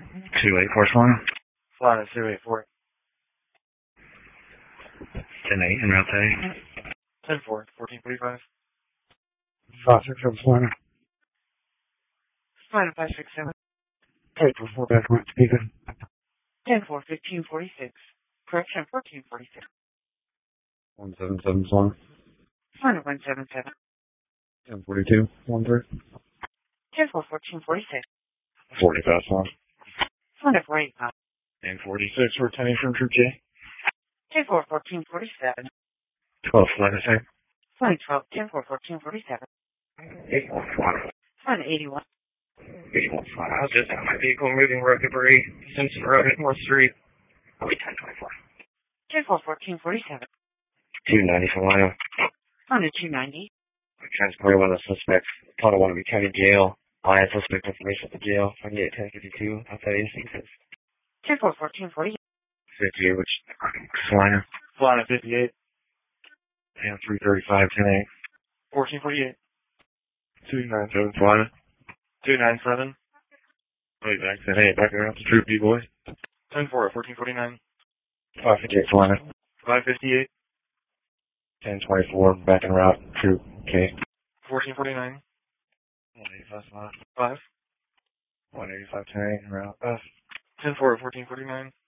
284 Solana. Solana 284. 10-8 en route today. 10-4, 1445. 567 Solana. Solana 567. 844 back right speaker. 10-4, 1546. Correction, 1446. 177 Solana. Solana 177. 1042 13. 10-4, 1446. 45 Solana. Solana 485. And 46 for 10 from Troop J. 10-4, 1447. 12 Solana same. Solana 12, 10-4, 1447. 81 Solana. Solana 81. 81 Solana. I was just on my vehicle moving road debris. Simpson Road at North Street. 1024. 10-4, 1447. 290 Solana. Solana 290. I transported one of the suspects. Told I want to be county jail. I had suspect information at the jail. I can get 1052 outside instances. 10-4, 1448. 58, which Solana. Solana 58. And 335 10-8. 1448. 297 Solana. 297. Wait, back to 10-8. Back around to Troop B boys. 10-4, 1449. 558 Solana. 558. 1024. Back en route. Troop K. 1449. 185 Solana. 5. 185 10-8 en route. 10-4, 1449.